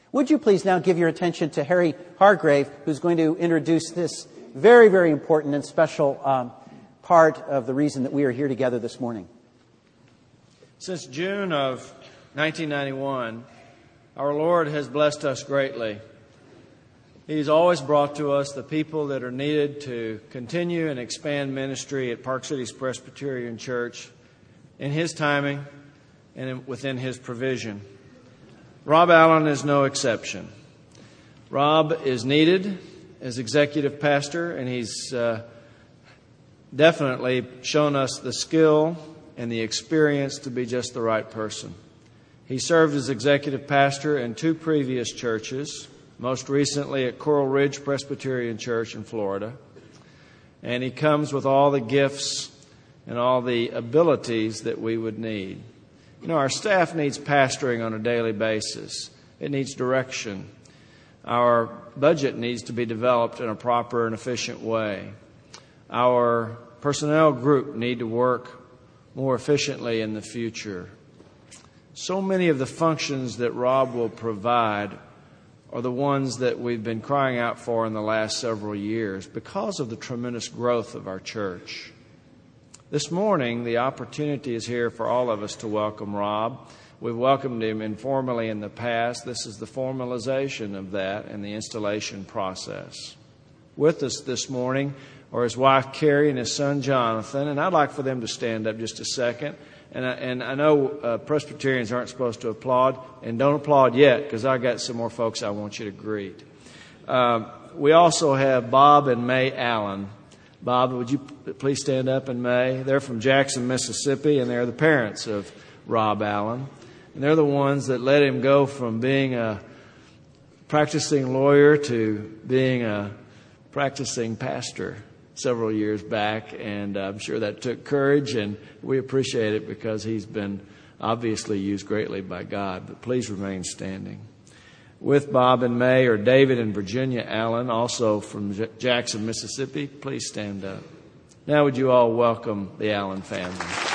Would you please now give your attention to Harry Hargrave, who's going to introduce this very, very important and special part of the reason that we are here together this morning. Since June of 1991, our Lord has blessed us greatly. He's always brought to us the people that are needed to continue and expand ministry at Park Cities Presbyterian Church in His timing and within His provision. Rob Allen is no exception. Rob is needed as executive pastor, and he's definitely shown us the skill and the experience to be just the right person. He served as executive pastor in 2 previous churches, most recently at Coral Ridge Presbyterian Church in Florida. And he comes with all the gifts and all the abilities that we would need. You know, our staff needs pastoring on a daily basis. It needs direction. Our budget needs to be developed in a proper and efficient way. Our personnel group need to work more efficiently in the future. So many of the functions that Rob will provide are the ones that we've been crying out for in the last several years because of the tremendous growth of our church. This morning, the opportunity is here for all of us to welcome Rob. We've welcomed him informally in the past. This is the formalization of that and the installation process. With us this morning are his wife, Carrie, and his son, Jonathan. And I'd like for them to stand up just a second. And I know Presbyterians aren't supposed to applaud, and don't applaud yet because I got some more folks I want you to greet. We also have Bob and May Allen. Bob, would you please stand up, and May? They're from Jackson, Mississippi, and they're the parents of Rob Allen. And they're the ones that let him go from being a practicing lawyer to being a practicing pastor several years back. And I'm sure that took courage, and we appreciate it because he's been obviously used greatly by God. But please remain standing. With Bob and May are David and Virginia Allen, also from Jackson, Mississippi. Please stand up. Now would you all welcome the Allen family.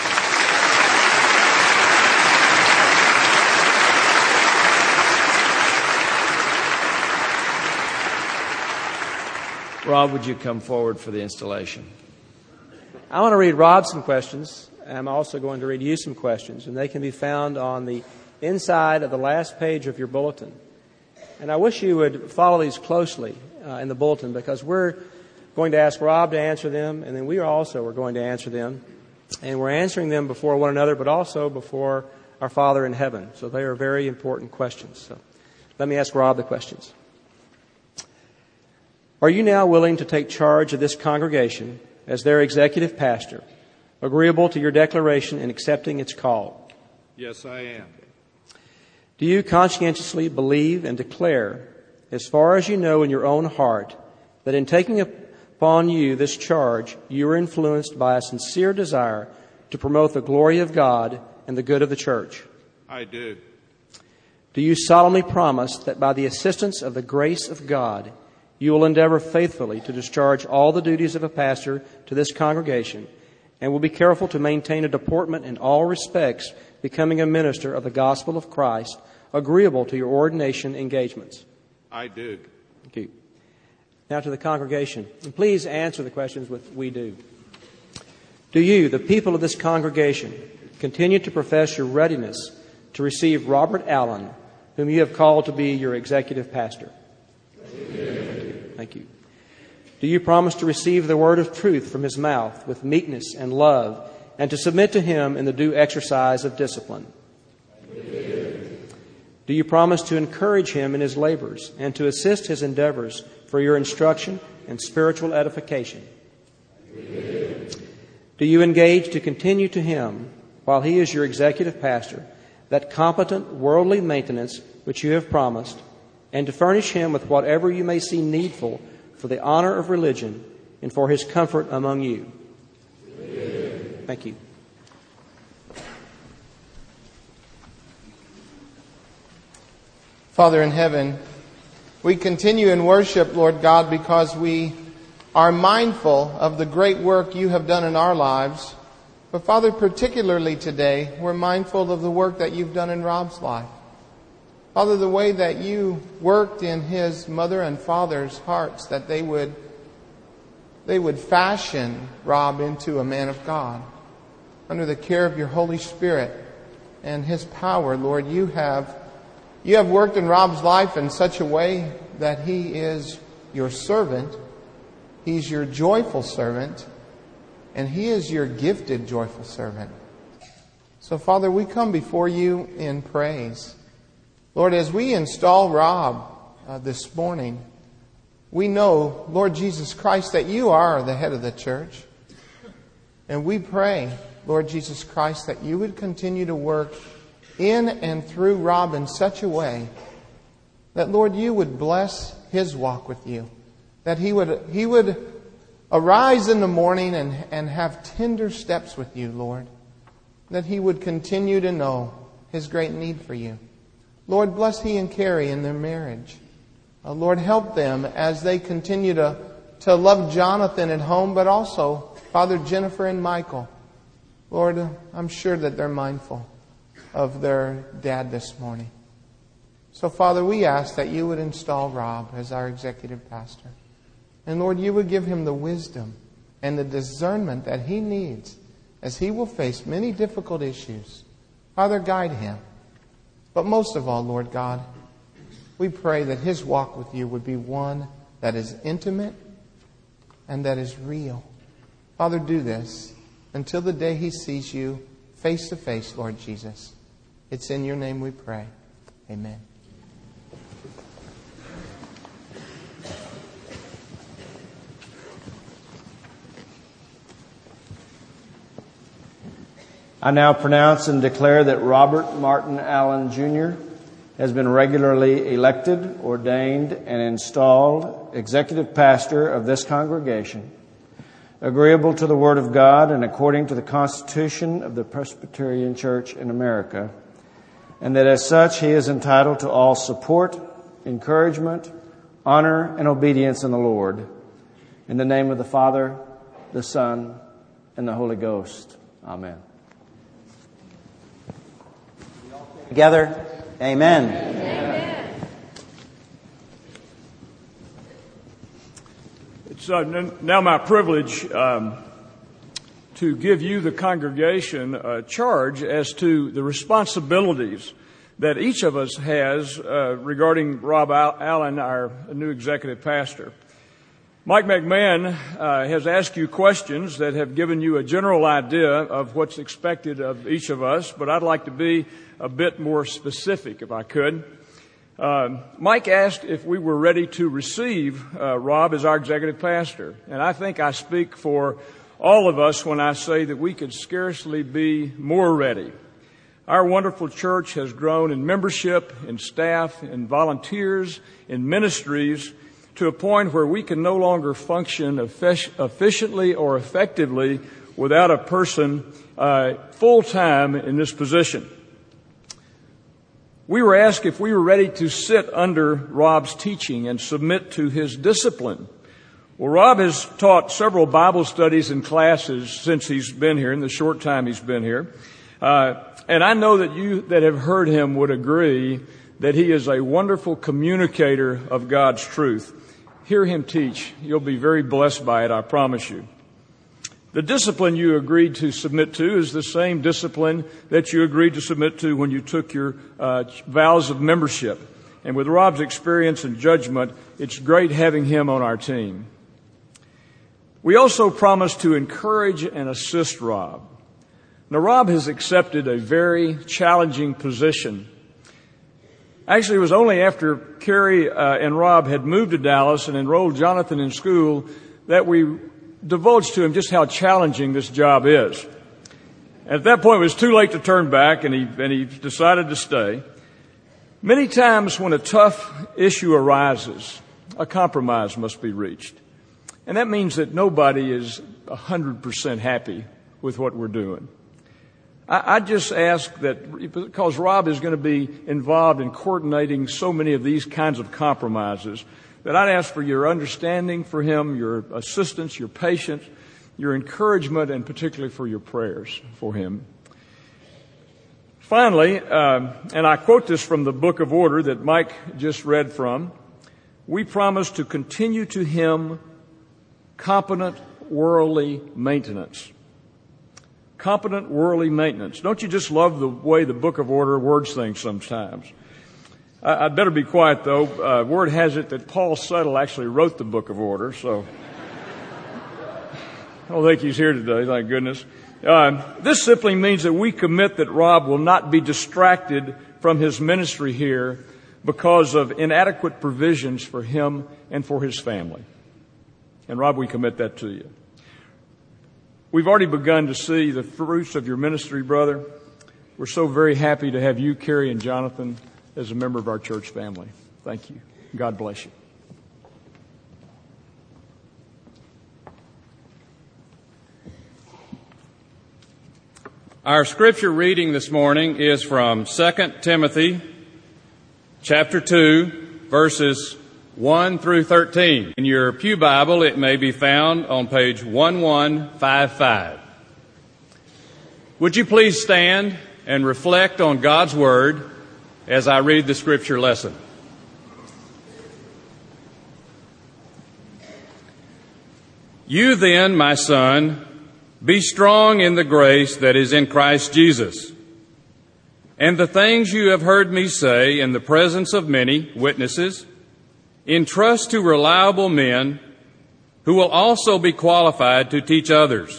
Rob, would you come forward for the installation? I want to read Rob some questions. I'm also going to read you some questions, and they can be found on the inside of the last page of your bulletin. And I wish you would follow these closely in the bulletin, because we're going to ask Rob to answer them, and then we also are going to answer them. And we're answering them before one another, but also before our Father in heaven. So they are very important questions. So let me ask Rob the questions. Are you now willing to take charge of this congregation as their executive pastor, agreeable to your declaration and accepting its call? Yes, I am. Do you conscientiously believe and declare, as far as you know in your own heart, that in taking upon you this charge, you are influenced by a sincere desire to promote the glory of God and the good of the church? I do. Do you solemnly promise that by the assistance of the grace of God, you will endeavor faithfully to discharge all the duties of a pastor to this congregation, and will be careful to maintain a deportment in all respects becoming a minister of the gospel of Christ, agreeable to your ordination engagements? I do. Thank you. Now to the congregation. And please answer the questions with "we do." Do you, the people of this congregation, continue to profess your readiness to receive Robert Allen, whom you have called to be your executive pastor? Thank you. Do you promise to receive the word of truth from his mouth with meekness and love, and to submit to him in the due exercise of discipline? Do you promise to encourage him in his labors and to assist his endeavors for your instruction and spiritual edification? Do you engage to continue to him, while he is your executive pastor, that competent worldly maintenance which you have promised, and to furnish him with whatever you may see needful for the honor of religion and for his comfort among you? Thank you. Father in heaven, we continue in worship, Lord God, because we are mindful of the great work you have done in our lives. But Father, particularly today, we're mindful of the work that you've done in Rob's life. Father, the way that you worked in his mother and father's hearts, that they would fashion Rob into a man of God. Under the care of your Holy Spirit and his power, Lord, you have worked in Rob's life in such a way that he is your servant. He's your joyful servant. And he is your gifted joyful servant. So, Father, we come before you in praise. Lord, as we install Rob this morning, we know, Lord Jesus Christ, that you are the head of the church. And we pray, Lord Jesus Christ, that you would continue to work in and through Rob in such a way that, Lord, you would bless his walk with you. That he would arise in the morning and have tender steps with you, Lord. That he would continue to know his great need for you. Lord, bless he and Carrie in their marriage. Lord, help them as they continue to love Jonathan at home, but also, Father, Jennifer and Michael. Lord, I'm sure that they're mindful of their dad this morning. So, Father, we ask that you would install Rob as our executive pastor. And, Lord, you would give him the wisdom and the discernment that he needs as he will face many difficult issues. Father, guide him. But most of all, Lord God, we pray that his walk with you would be one that is intimate and that is real. Father, do this until the day he sees you face to face, Lord Jesus. It's in your name we pray. Amen. I now pronounce and declare that Robert Martin Allen, Jr. has been regularly elected, ordained, and installed executive pastor of this congregation, agreeable to the Word of God and according to the Constitution of the Presbyterian Church in America, and that as such he is entitled to all support, encouragement, honor, and obedience in the Lord. In the name of the Father, the Son, and the Holy Ghost. Amen. Together, amen. Amen. It's now my privilege to give you, the congregation, a charge as to the responsibilities that each of us has regarding Rob Allen, our new executive pastor. Mike McMahon has asked you questions that have given you a general idea of what's expected of each of us, but I'd like to be a bit more specific if I could. Mike asked if we were ready to receive Rob as our executive pastor, and I think I speak for all of us when I say that we could scarcely be more ready. Our wonderful church has grown in membership, in staff, in volunteers, in ministries, to a point where we can no longer function efficiently or effectively without a person full-time in this position. We were asked if we were ready to sit under Rob's teaching and submit to his discipline. Well, Rob has taught several Bible studies and classes since he's been here, in the short time he's been here. And I know that you that have heard him would agree that he is a wonderful communicator of God's truth. Hear him teach. You'll be very blessed by it, I promise you. The discipline you agreed to submit to is the same discipline that you agreed to submit to when you took your vows of membership. And with Rob's experience and judgment, it's great having him on our team. We also promised to encourage and assist Rob. Now, Rob has accepted a very challenging position. Actually, it was only after Carrie and Rob had moved to Dallas and enrolled Jonathan in school that we divulged to him just how challenging this job is. At that point, it was too late to turn back, and he decided to stay. Many times when a tough issue arises, a compromise must be reached. And that means that nobody is 100% happy with what we're doing. I just ask that, because Rob is going to be involved in coordinating so many of these kinds of compromises, that I'd ask for your understanding for him, your assistance, your patience, your encouragement, and particularly for your prayers for him. Finally, and I quote this from the Book of Order that Mike just read from, we promise to continue to him competent worldly maintenance. Competent worldly maintenance. Don't you just love the way the Book of Order words things sometimes? I'd better be quiet, though. Word has it that Paul Suttle actually wrote the Book of Order, so I don't think he's here today, thank goodness. This simply means that we commit that Rob will not be distracted from his ministry here because of inadequate provisions for him and for his family. And Rob, we commit that to you. We've already begun to see the fruits of your ministry, brother. We're so very happy to have you, Carrie, and Jonathan as a member of our church family. Thank you. God bless you. Our scripture reading this morning is from 2 Timothy chapter 2, verses 1 through 13. In your pew Bible, it may be found on page 1155. Would you please stand and reflect on God's Word as I read the scripture lesson? You then, my son, be strong in the grace that is in Christ Jesus. And the things you have heard me say in the presence of many witnesses, entrust to reliable men who will also be qualified to teach others.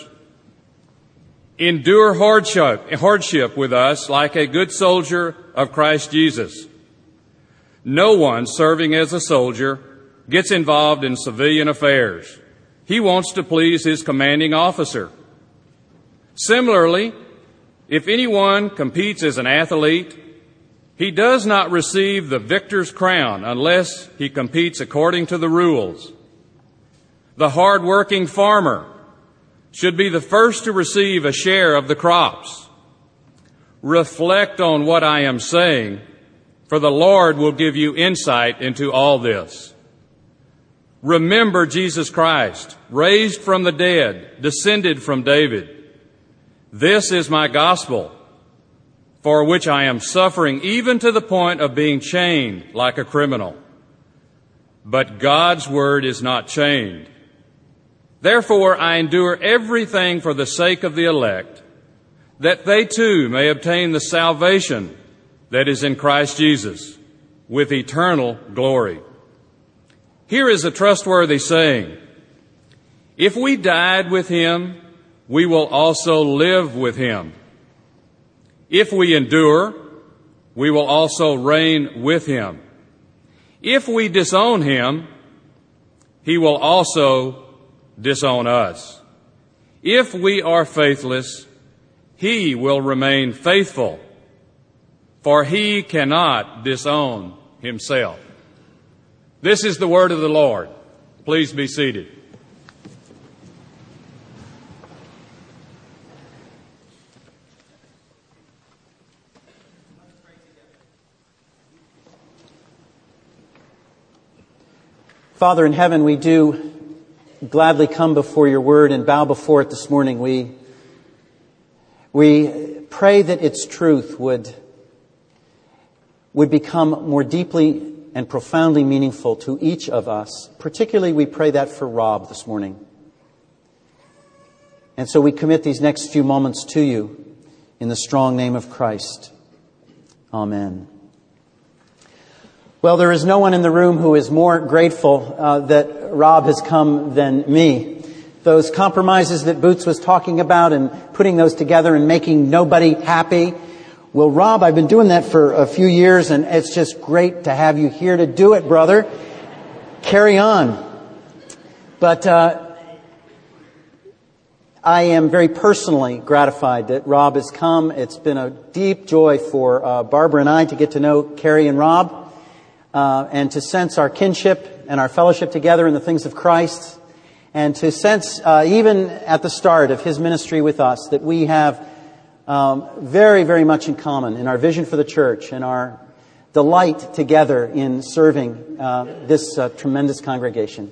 Endure hardship with us like a good soldier of Christ Jesus. No one serving as a soldier gets involved in civilian affairs. He wants to please his commanding officer. Similarly, if anyone competes as an athlete, he does not receive the victor's crown unless he competes according to the rules. The hard-working farmer should be the first to receive a share of the crops. Reflect on what I am saying, for the Lord will give you insight into all this. Remember Jesus Christ, raised from the dead, descended from David. This is my gospel, for which I am suffering even to the point of being chained like a criminal. But God's word is not chained. Therefore I endure everything for the sake of the elect, that they too may obtain the salvation that is in Christ Jesus, with eternal glory. Here is a trustworthy saying: if we died with him, we will also live with him. If we endure, we will also reign with him. If we disown him, he will also disown us. If we are faithless, he will remain faithful, for he cannot disown himself. This is the word of the Lord. Please be seated. Father in heaven, we do gladly come before your word and bow before it this morning. We pray that its truth would become more deeply and profoundly meaningful to each of us. Particularly, we pray that for Rob this morning. And so we commit these next few moments to you in the strong name of Christ. Amen. Well, there is no one in the room who is more grateful that Rob has come than me. Those compromises that Boots was talking about and putting those together and making nobody happy. Well, Rob, I've been doing that for a few years, and it's just great to have you here to do it, brother. Carry on. But I am very personally gratified that Rob has come. It's been a deep joy for Barbara and I to get to know Carrie and Rob. And to sense our kinship and our fellowship together in the things of Christ, and to sense even at the start of his ministry with us that we have very, very much in common in our vision for the church and our delight together in serving this tremendous congregation.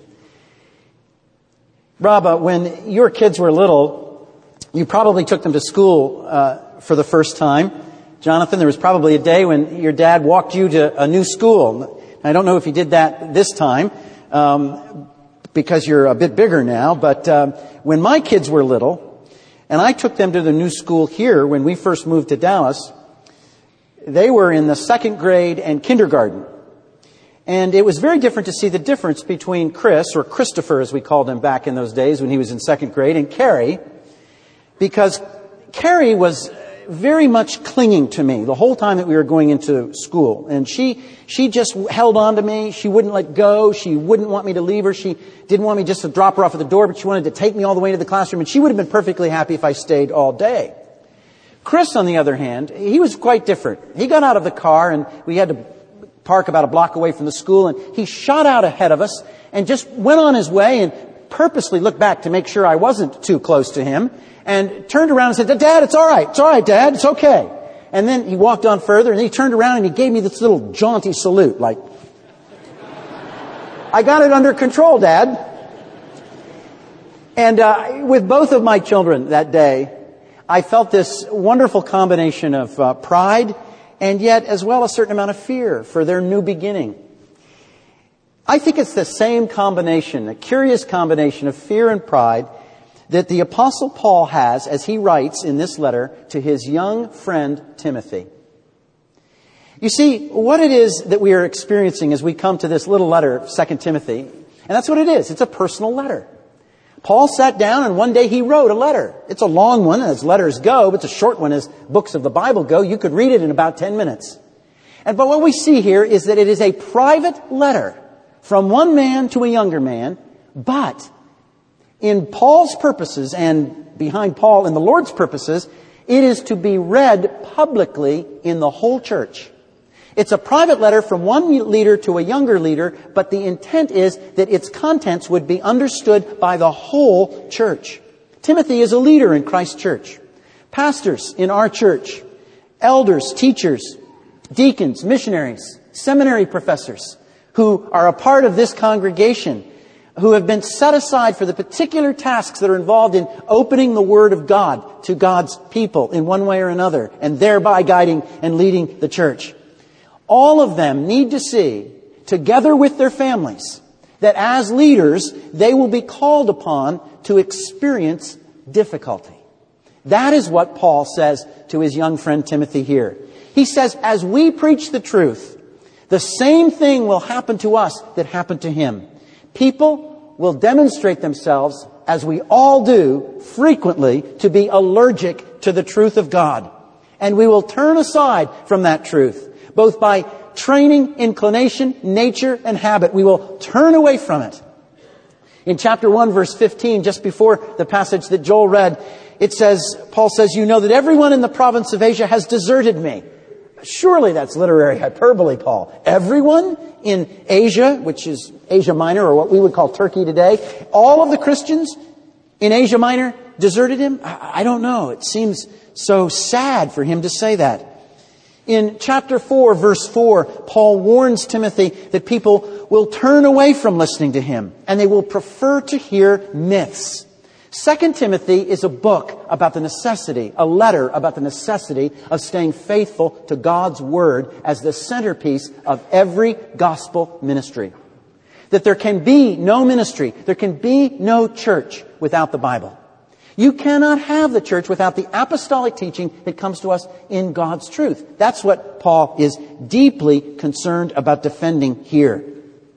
Rob, when your kids were little, you probably took them to school for the first time. Jonathan, there was probably a day when your dad walked you to a new school. I don't know if he did that this time, because you're a bit bigger now, but when my kids were little, and I took them to the new school here when we first moved to Dallas, they were in the second grade and kindergarten. And it was very different to see the difference between Chris, or Christopher as we called him back in those days when he was in second grade, and Carrie, because Carrie was very much clinging to me the whole time that we were going into school. And she just held on to me. She wouldn't let go. She wouldn't want me to leave her. She didn't want me just to drop her off at the door, but she wanted to take me all the way to the classroom. And she would have been perfectly happy if I stayed all day. Chris, on the other hand, he was quite different. He got out of the car, and we had to park about a block away from the school, and he shot out ahead of us and just went on his way and purposely looked back to make sure I wasn't too close to him, and turned around and said, "Dad, it's all right. It's all right, Dad. It's okay." And then he walked on further, and then he turned around and he gave me this little jaunty salute, like, "I got it under control, Dad." And with both of my children that day, I felt this wonderful combination of pride and yet as well a certain amount of fear for their new beginning. I think it's the same combination, a curious combination of fear and pride that the Apostle Paul has as he writes in this letter to his young friend Timothy. You see, what it is that we are experiencing as we come to this little letter, 2 Timothy, and that's what it is. It's a personal letter. Paul sat down and one day he wrote a letter. It's a long one as letters go, but it's a short one as books of the Bible go. You could read it in about 10 minutes. But what we see here is that it is a private letter from one man to a younger man, but in Paul's purposes and behind Paul in the Lord's purposes, it is to be read publicly in the whole church. It's a private letter from one leader to a younger leader, but the intent is that its contents would be understood by the whole church. Timothy is a leader in Christ's church. Pastors in our church, elders, teachers, deacons, missionaries, seminary professors who are a part of this congregation, who have been set aside for the particular tasks that are involved in opening the Word of God to God's people in one way or another, and thereby guiding and leading the church. All of them need to see, together with their families, that as leaders, they will be called upon to experience difficulty. That is what Paul says to his young friend Timothy here. He says, as we preach the truth, the same thing will happen to us that happened to him. People will demonstrate themselves, as we all do frequently, to be allergic to the truth of God. And we will turn aside from that truth, both by training, inclination, nature, and habit. We will turn away from it. In chapter 1, verse 15, just before the passage that Joel read, it says, Paul says, "You know that everyone in the province of Asia has deserted me." Surely that's literary hyperbole, Paul. Everyone in Asia, which is Asia Minor, or what we would call Turkey today, all of the Christians in Asia Minor deserted him? I don't know. It seems so sad for him to say that. In chapter 4, verse 4, Paul warns Timothy that people will turn away from listening to him, and they will prefer to hear myths. 2 Timothy is a book about the necessity, a letter about the necessity of staying faithful to God's Word as the centerpiece of every gospel ministry. That there can be no ministry, there can be no church without the Bible. You cannot have the church without the apostolic teaching that comes to us in God's truth. That's what Paul is deeply concerned about defending here.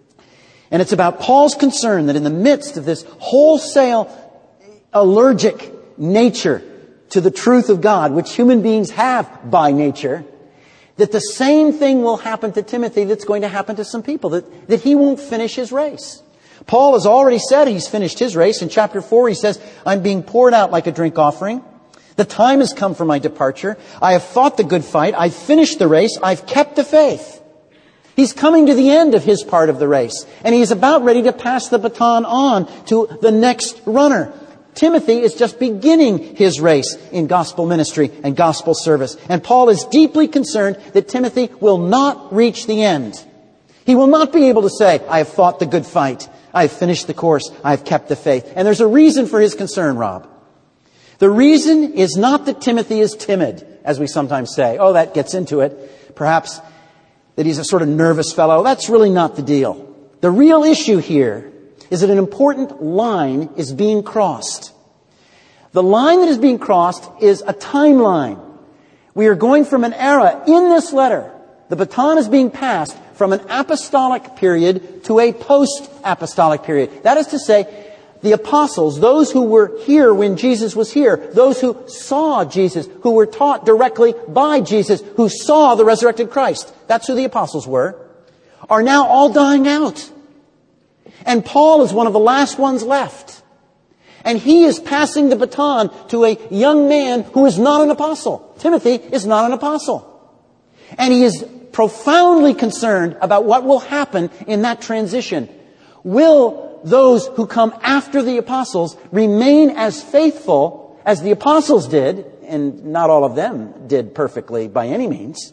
And it's about Paul's concern that in the midst of this wholesale allergic nature to the truth of God, which human beings have by nature, that the same thing will happen to Timothy that's going to happen to some people, that he won't finish his race. Paul has already said he's finished his race. In chapter 4, he says, "I'm being poured out like a drink offering. The time has come for my departure. I have fought the good fight. I've finished the race. I've kept the faith." He's coming to the end of his part of the race, and he's about ready to pass the baton on to the next runner. Timothy is just beginning his race in gospel ministry and gospel service. And Paul is deeply concerned that Timothy will not reach the end. He will not be able to say, "I have fought the good fight. I have finished the course. I have kept the faith." And there's a reason for his concern, Rob. The reason is not that Timothy is timid, as we sometimes say. Oh, that gets into it. Perhaps that he's a sort of nervous fellow. That's really not the deal. The real issue here is that an important line is being crossed. The line that is being crossed is a timeline. We are going from an era in this letter. The baton is being passed from an apostolic period to a post-apostolic period. That is to say, the apostles, those who were here when Jesus was here, those who saw Jesus, who were taught directly by Jesus, who saw the resurrected Christ, that's who the apostles were, are now all dying out. And Paul is one of the last ones left. And he is passing the baton to a young man who is not an apostle. Timothy is not an apostle. And he is profoundly concerned about what will happen in that transition. Will those who come after the apostles remain as faithful as the apostles did, and not all of them did perfectly by any means?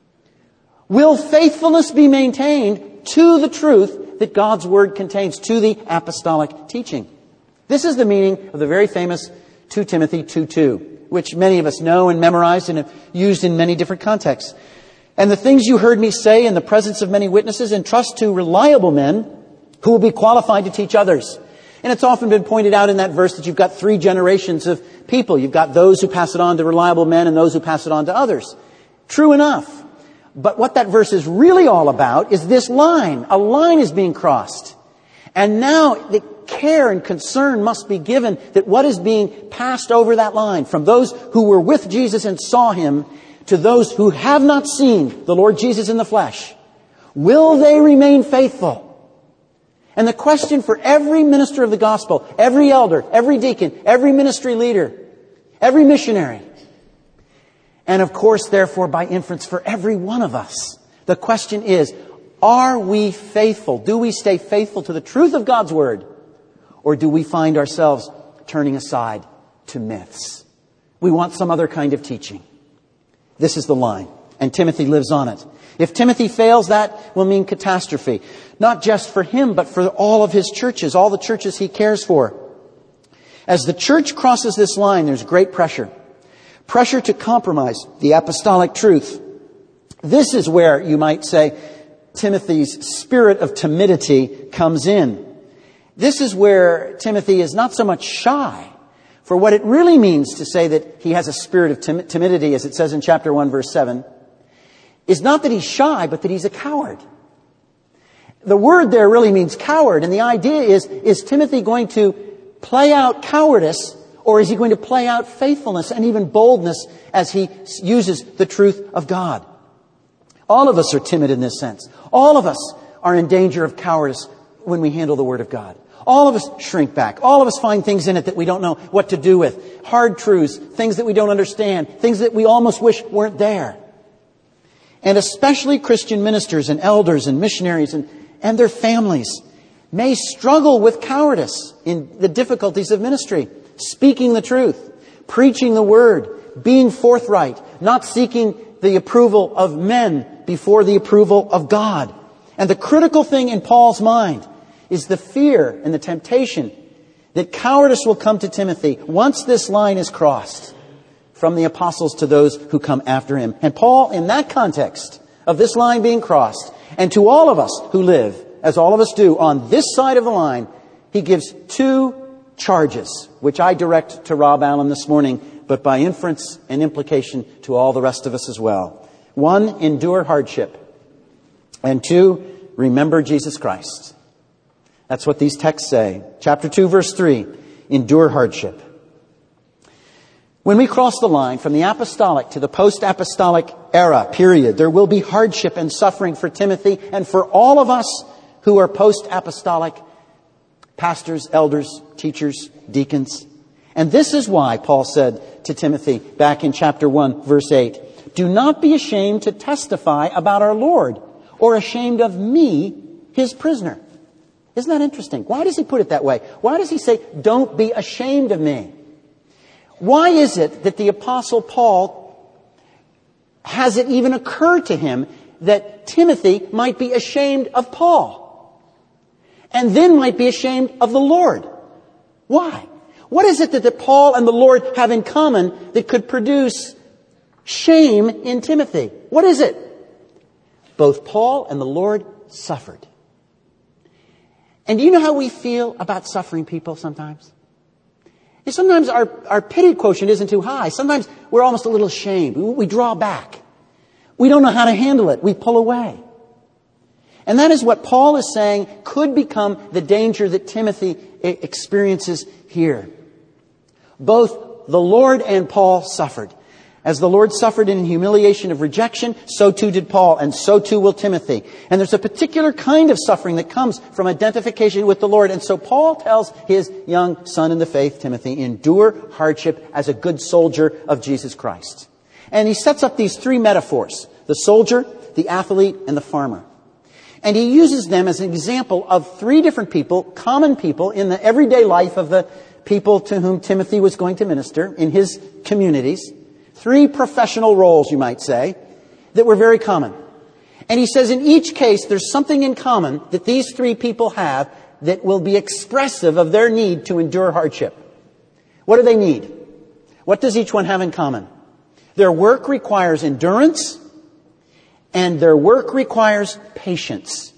Will faithfulness be maintained to the truth that God's Word contains, to the apostolic teaching? This is the meaning of the very famous 2 Timothy 2:2, which many of us know and memorized and have used in many different contexts. And the things you heard me say in the presence of many witnesses, entrust to reliable men who will be qualified to teach others. And it's often been pointed out in that verse that you've got 3 generations of people. You've got those who pass it on to reliable men and those who pass it on to others. True enough. But what that verse is really all about is this line. A line is being crossed. And now the care and concern must be given that what is being passed over that line, from those who were with Jesus and saw Him to those who have not seen the Lord Jesus in the flesh, will they remain faithful? And the question for every minister of the gospel, every elder, every deacon, every ministry leader, every missionary, and of course, therefore, by inference, for every one of us, the question is, are we faithful? Do we stay faithful to the truth of God's Word? Or do we find ourselves turning aside to myths? We want some other kind of teaching. This is the line, and Timothy lives on it. If Timothy fails, that will mean catastrophe. Not just for him, but for all of his churches, all the churches he cares for. As the church crosses this line, there's great pressure. Pressure to compromise the apostolic truth. This is where, you might say, Timothy's spirit of timidity comes in. This is where Timothy is not so much shy. For what it really means to say that he has a spirit of timidity, as it says in chapter 1, verse 7, is not that he's shy, but that he's a coward. The word there really means coward. And the idea is Timothy going to play out cowardice, or is he going to play out faithfulness and even boldness as he uses the truth of God? All of us are timid in this sense. All of us are in danger of cowardice when we handle the Word of God. All of us shrink back. All of us find things in it that we don't know what to do with. Hard truths, things that we don't understand, things that we almost wish weren't there. And especially Christian ministers and elders and missionaries and their families may struggle with cowardice in the difficulties of ministry. Speaking the truth, preaching the Word, being forthright, not seeking the approval of men before the approval of God. And the critical thing in Paul's mind is the fear and the temptation that cowardice will come to Timothy once this line is crossed from the apostles to those who come after him. And Paul, in that context of this line being crossed, and to all of us who live, as all of us do, on this side of the line, he gives 2 charges, which I direct to Rob Allen this morning, but by inference and implication to all the rest of us as well. 1, endure hardship. And 2, remember Jesus Christ. That's what these texts say. Chapter 2, verse 3, endure hardship. When we cross the line from the apostolic to the post-apostolic era, period, there will be hardship and suffering for Timothy and for all of us who are post-apostolic pastors, elders, teachers, deacons. And this is why Paul said to Timothy back in chapter 1, verse 8, do not be ashamed to testify about our Lord, or ashamed of me, his prisoner. Isn't that interesting? Why does he put it that way? Why does he say, don't be ashamed of me? Why is it that the Apostle Paul has it even occur to him that Timothy might be ashamed of Paul and then might be ashamed of the Lord? Why? What is it that Paul and the Lord have in common that could produce shame in Timothy. What is it? Both Paul and the Lord suffered. And do you know how we feel about suffering people sometimes? And sometimes our pity quotient isn't too high. Sometimes we're almost a little ashamed. We draw back. We don't know how to handle it. We pull away. And that is what Paul is saying could become the danger that Timothy experiences here. Both the Lord and Paul suffered. As the Lord suffered in humiliation of rejection, so too did Paul, and so too will Timothy. And there's a particular kind of suffering that comes from identification with the Lord. And so Paul tells his young son in the faith, Timothy, endure hardship as a good soldier of Jesus Christ. And he sets up these three metaphors: the soldier, the athlete, and the farmer. And he uses them as an example of three different people, common people, in the everyday life of the people to whom Timothy was going to minister in his communities. Three professional roles, you might say, that were very common. And he says in each case there's something in common that these three people have that will be expressive of their need to endure hardship. What do they need? What does each one have in common? Their work requires endurance, and their work requires patience.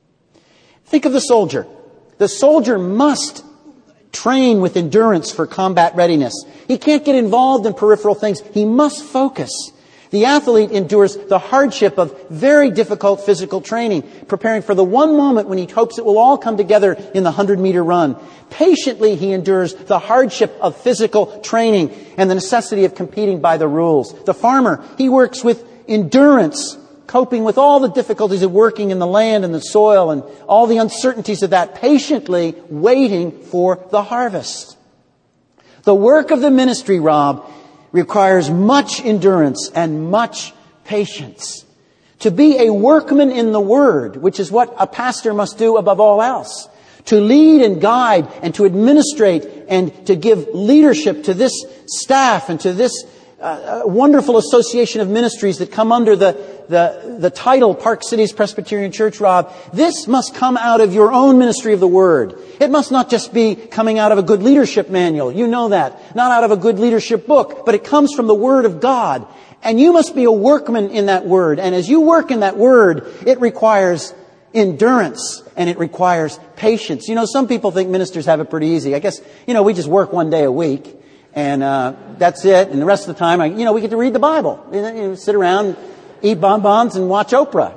Think of the soldier. The soldier must train with endurance for combat readiness. He can't get involved in peripheral things. He must focus. The athlete endures the hardship of very difficult physical training, preparing for the one moment when he hopes it will all come together in the 100-meter run. Patiently, he endures the hardship of physical training and the necessity of competing by the rules. The farmer, he works with endurance, coping with all the difficulties of working in the land and the soil and all the uncertainties of that, patiently waiting for the harvest. The work of the ministry, Rob, requires much endurance and much patience. To be a workman in the Word, which is what a pastor must do above all else, to lead and guide and to administrate and to give leadership to this staff and to this wonderful association of ministries that come under the title Park Cities Presbyterian Church, Rob. This must come out of your own ministry of the Word. It must not just be coming out of a good leadership manual. You know that. Not out of a good leadership book, but it comes from the Word of God. And you must be a workman in that Word. And as you work in that Word, it requires endurance and it requires patience. You know, some people think ministers have it pretty easy. I guess, we just work one day a week. And that's it. And the rest of the time, we get to read the Bible. Sit around, eat bonbons, and watch Oprah,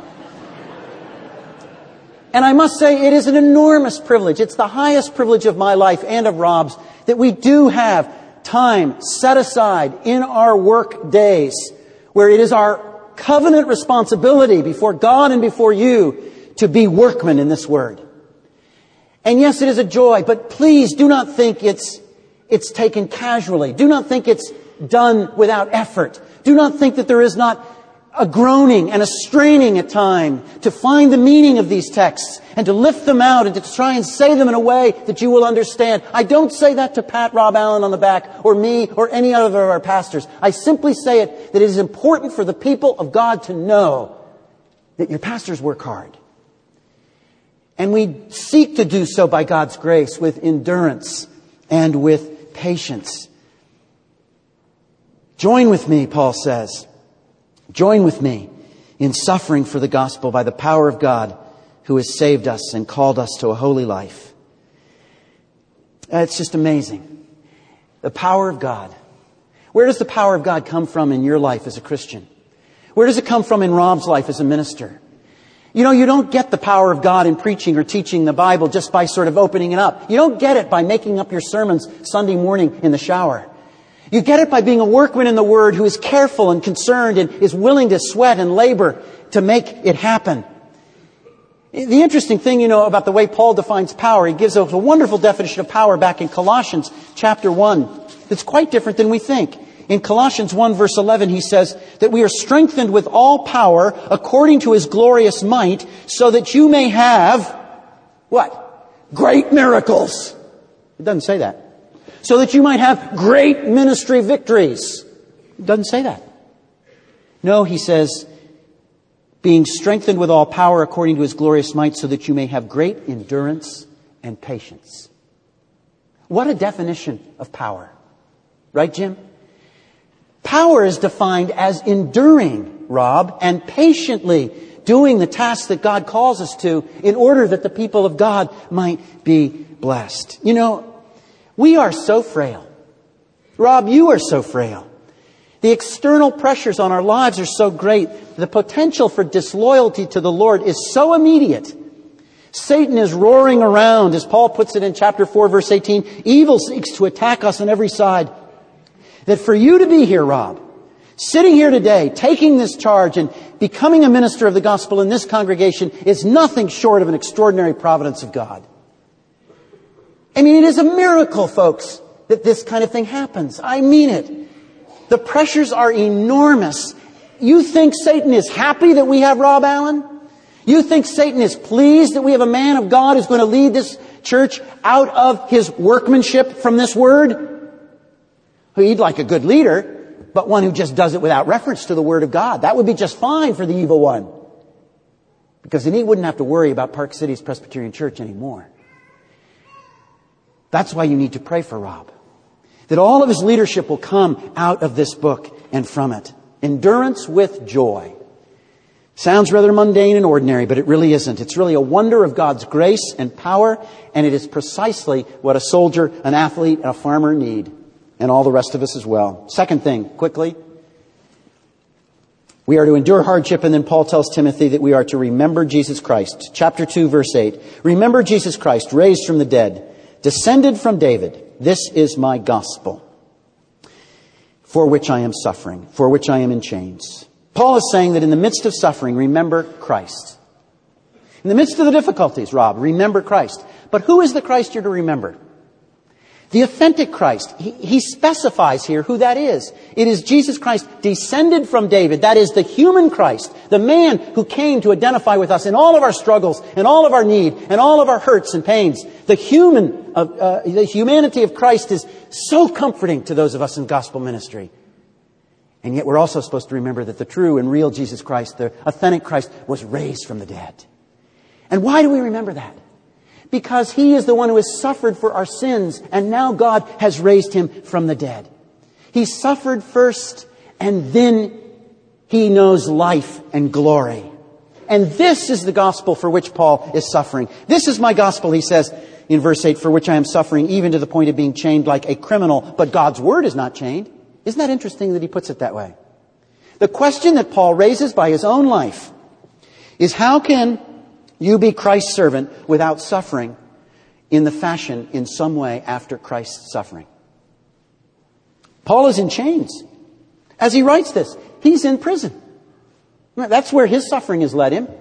And I must say, it is an enormous privilege. It's the highest privilege of my life and of Rob's that we do have time set aside in our work days where it is our covenant responsibility before God and before you to be workmen in this Word. And yes, it is a joy, but please do not think it's taken casually. Do not think it's done without effort. Do not think that there is not a groaning and a straining at time to find the meaning of these texts and to lift them out and to try and say them in a way that you will understand. I don't say that to pat Rob Allen on the back or me or any other of our pastors. I simply say it that it is important for the people of God to know that your pastors work hard. And we seek to do so by God's grace with endurance and with patience. Join with me, Paul says. Join with me in suffering for the gospel by the power of God who has saved us and called us to a holy life. It's just amazing. The power of God. Where does the power of God come from in your life as a Christian? Where does it come from in Rob's life as a minister? You don't get the power of God in preaching or teaching the Bible just by sort of opening it up. You don't get it by making up your sermons Sunday morning in the shower. You get it by being a workman in the Word who is careful and concerned and is willing to sweat and labor to make it happen. The interesting thing, about the way Paul defines power, he gives us a wonderful definition of power back in Colossians chapter 1. It's quite different than we think. In Colossians 1 verse 11, he says that we are strengthened with all power according to His glorious might so that you may have, what? Great miracles. It doesn't say that. So that you might have great ministry victories. It doesn't say that. No, he says, being strengthened with all power according to His glorious might so that you may have great endurance and patience. What a definition of power. Right, Jim? Power is defined as enduring, Rob, and patiently doing the tasks that God calls us to in order that the people of God might be blessed. You know, we are so frail. Rob, you are so frail. The external pressures on our lives are so great. The potential for disloyalty to the Lord is so immediate. Satan is roaring around, as Paul puts it in chapter 4, verse 18. Evil seeks to attack us on every side. That for you to be here, Rob, sitting here today, taking this charge and becoming a minister of the gospel in this congregation is nothing short of an extraordinary providence of God. I mean, it is a miracle, folks, that this kind of thing happens. I mean it. The pressures are enormous. You think Satan is happy that we have Rob Allen? You think Satan is pleased that we have a man of God who's going to lead this church out of his workmanship from this word? He'd like a good leader, but one who just does it without reference to the Word of God. That would be just fine for the evil one. Because then he wouldn't have to worry about Park City's Presbyterian Church anymore. That's why you need to pray for Rob. That all of his leadership will come out of this book and from it. Endurance with joy. Sounds rather mundane and ordinary, but it really isn't. It's really a wonder of God's grace and power, and it is precisely what a soldier, an athlete, and a farmer need. And all the rest of us as well. Second thing, quickly. We are to endure hardship, and then Paul tells Timothy that we are to remember Jesus Christ. Chapter 2, verse 8. Remember Jesus Christ, raised from the dead, descended from David. This is my gospel, for which I am suffering, for which I am in chains. Paul is saying that in the midst of suffering, remember Christ. In the midst of the difficulties, Rob, remember Christ. But who is the Christ you're to remember? The authentic Christ. He specifies here who that is. It is Jesus Christ descended from David. That is the human Christ, the man who came to identify with us in all of our struggles and all of our need and all of our hurts and pains. The humanity of Christ is so comforting to those of us in gospel ministry. And yet we're also supposed to remember that the true and real Jesus Christ, the authentic Christ, was raised from the dead. And why do we remember that? Because He is the one who has suffered for our sins, and now God has raised Him from the dead. He suffered first, and then He knows life and glory. And this is the gospel for which Paul is suffering. This is my gospel, he says in verse 8, for which I am suffering, even to the point of being chained like a criminal. But God's word is not chained. Isn't that interesting that he puts it that way? The question that Paul raises by his own life is, how can you be Christ's servant without suffering in the fashion in some way after Christ's suffering? Paul is in chains. As he writes this, he's in prison. That's where his suffering has led him.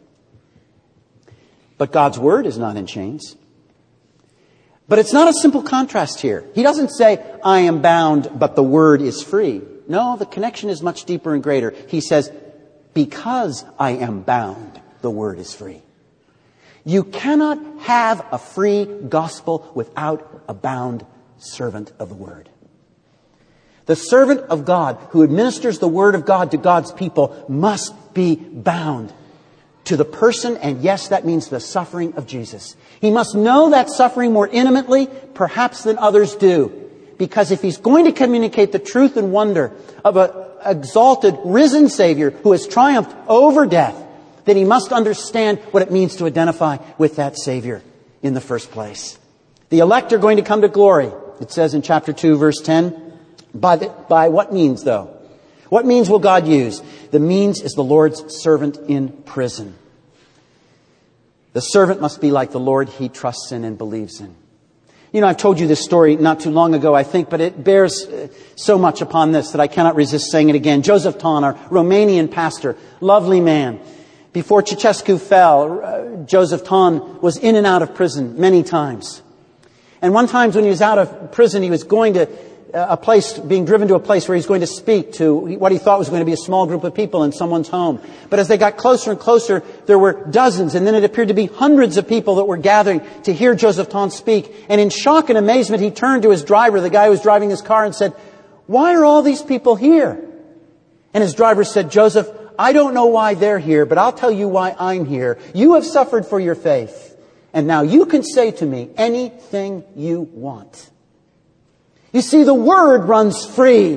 But God's word is not in chains. But it's not a simple contrast here. He doesn't say, I am bound, but the word is free. No, the connection is much deeper and greater. He says, because I am bound, the word is free. You cannot have a free gospel without a bound servant of the word. The servant of God who administers the word of God to God's people must be bound to the person, and yes, that means the suffering of Jesus. He must know that suffering more intimately, perhaps than others do. Because if he's going to communicate the truth and wonder of an exalted, risen Savior who has triumphed over death, then he must understand what it means to identify with that Savior in the first place. The elect are going to come to glory. It says in chapter 2, verse 10. By what means, though? What means will God use? The means is the Lord's servant in prison. The servant must be like the Lord he trusts in and believes in. You know, I've told you this story not too long ago, I think, but it bears so much upon this that I cannot resist saying it again. Joseph Ton, our Romanian pastor, lovely man. Before Ceausescu fell, Joseph Ton was in and out of prison many times. And one time when he was out of prison, he was going to being driven to a place where he's going to speak to what he thought was going to be a small group of people in someone's home. But as they got closer and closer, there were dozens, and then it appeared to be hundreds of people that were gathering to hear Joseph Ton speak. And in shock and amazement, he turned to his driver, the guy who was driving his car, and said, "Why are all these people here?" And his driver said, "Joseph, I don't know why they're here, but I'll tell you why I'm here. You have suffered for your faith, and now you can say to me anything you want." You see, the word runs free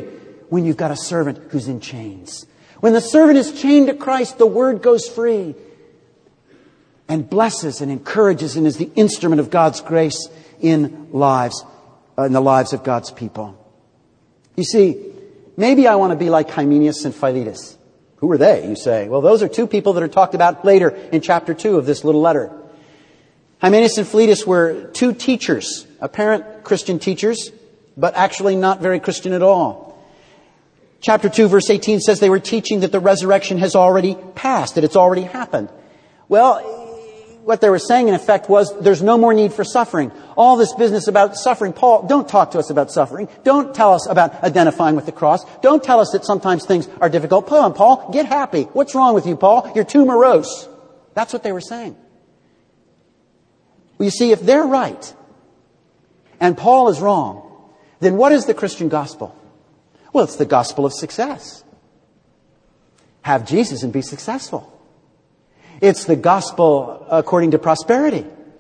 when you've got a servant who's in chains. When the servant is chained to Christ, the Word goes free and blesses and encourages and is the instrument of God's grace in the lives of God's people. You see, maybe I want to be like Hymenaeus and Philetus. Who are they, you say? Well, those are two people that are talked about later in chapter 2 of this little letter. Hymenaeus and Philetus were two teachers, apparent Christian teachers, but actually not very Christian at all. Chapter 2, verse 18 says they were teaching that the resurrection has already passed, that it's already happened. Well, what they were saying in effect was there's no more need for suffering. All this business about suffering, Paul, don't talk to us about suffering. Don't tell us about identifying with the cross. Don't tell us that sometimes things are difficult. Come on, Paul, get happy. What's wrong with you, Paul? You're too morose. That's what they were saying. Well, you see, if they're right and Paul is wrong, then what is the Christian gospel? Well, it's the gospel of success. Have Jesus and be successful. It's the gospel according to prosperity.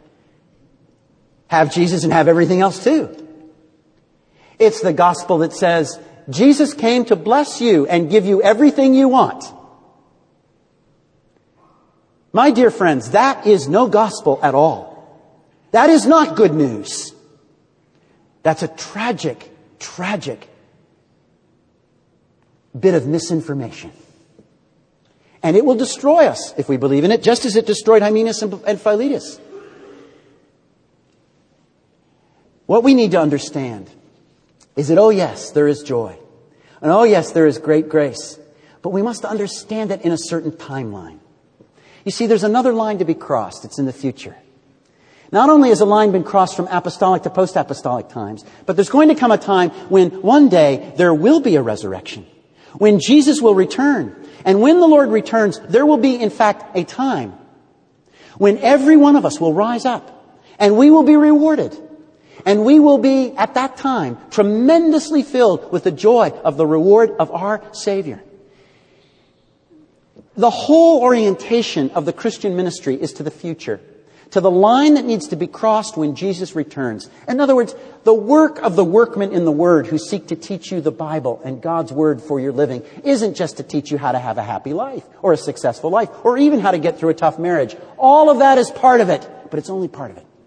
Have Jesus and have everything else too. It's the gospel that says, Jesus came to bless you and give you everything you want. My dear friends, that is no gospel at all. That is not good news. That's a tragic, tragic bit of misinformation. And it will destroy us if we believe in it, just as it destroyed Hymenaeus and Philetus. What we need to understand is that, oh yes, there is joy. And oh yes, there is great grace. But we must understand it in a certain timeline. You see, there's another line to be crossed. It's in the future. Not only has a line been crossed from apostolic to post-apostolic times, but there's going to come a time when one day there will be a resurrection. When Jesus will return. And when the Lord returns, there will be, in fact, a time when every one of us will rise up and we will be rewarded. And we will be, at that time, tremendously filled with the joy of the reward of our Savior. The whole orientation of the Christian ministry is to the future, to the line that needs to be crossed when Jesus returns. In other words, the work of the workmen in the Word who seek to teach you the Bible and God's Word for your living isn't just to teach you how to have a happy life or a successful life or even how to get through a tough marriage. All of that is part of it, but it's only part of it.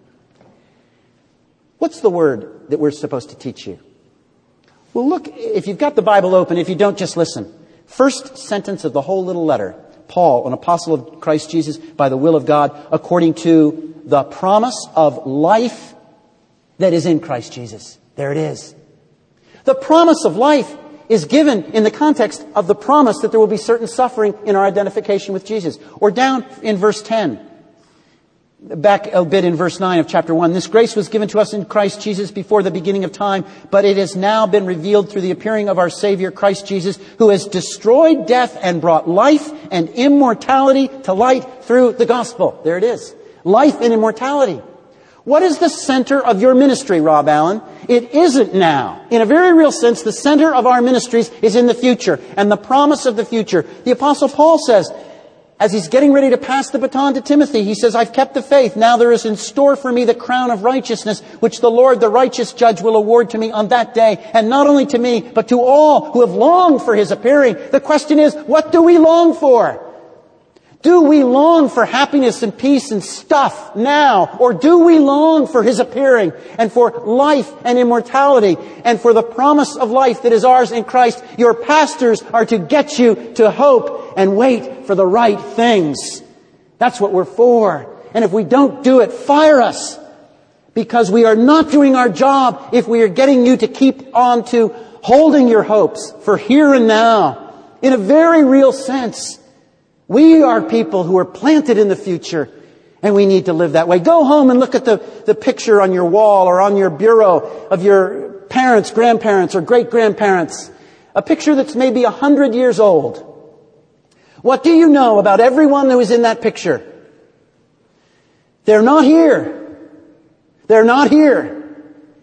What's the Word that we're supposed to teach you? Well, look, if you've got the Bible open, if you don't, just listen. First sentence of the whole little letter. Paul, an apostle of Christ Jesus by the will of God, according to the promise of life that is in Christ Jesus. There it is. The promise of life is given in the context of the promise that there will be certain suffering in our identification with Jesus. Or down in verse 10. Back a bit in verse 9 of chapter 1. This grace was given to us in Christ Jesus before the beginning of time, but it has now been revealed through the appearing of our Savior, Christ Jesus, who has destroyed death and brought life and immortality to light through the gospel. There it is. Life and immortality. What is the center of your ministry, Rob Allen? It isn't now. In a very real sense, the center of our ministries is in the future and the promise of the future. The Apostle Paul says, as he's getting ready to pass the baton to Timothy, he says, I've kept the faith. Now there is in store for me the crown of righteousness, which the Lord, the righteous judge, will award to me on that day. And not only to me, but to all who have longed for his appearing. The question is, what do we long for? Do we long for happiness and peace and stuff now? Or do we long for his appearing and for life and immortality and for the promise of life that is ours in Christ? Your pastors are to get you to hope and wait for the right things. That's what we're for. And if we don't do it, fire us. Because we are not doing our job if we are getting you to keep on to holding your hopes for here and now. In a very real sense. We are people who are planted in the future, and we need to live that way. Go home and look at the picture on your wall or on your bureau of your parents, grandparents, or great-grandparents. A picture that's maybe 100 years old. What do you know about everyone who is in that picture? They're not here. They're not here.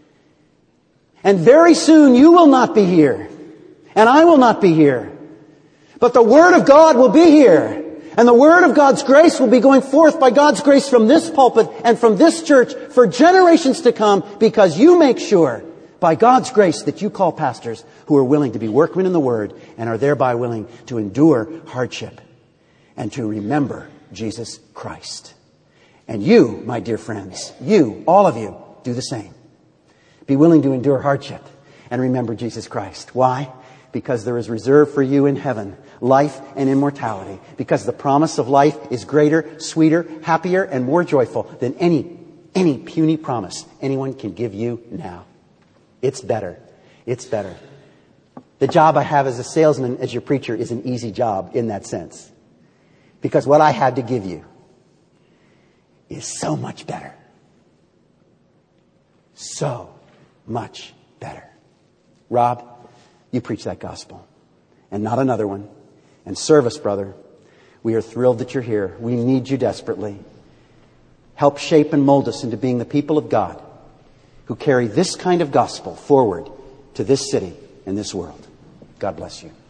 And very soon you will not be here. And I will not be here. But the Word of God will be here. And the Word of God's grace will be going forth by God's grace from this pulpit and from this church for generations to come, because you make sure by God's grace that you call pastors who are willing to be workmen in the Word and are thereby willing to endure hardship and to remember Jesus Christ. And you, my dear friends, you, all of you, do the same. Be willing to endure hardship and remember Jesus Christ. Why? Because there is reserved for you in heaven life and immortality. Because the promise of life is greater, sweeter, happier, and more joyful than any puny promise anyone can give you now. It's better. It's better. The job I have as a salesman, as your preacher, is an easy job in that sense. Because what I have to give you is so much better. So much better. Rob, you preach that gospel and not another one. And serve us, brother. We are thrilled that you're here. We need you desperately. Help shape and mold us into being the people of God who carry this kind of gospel forward to this city and this world. God bless you.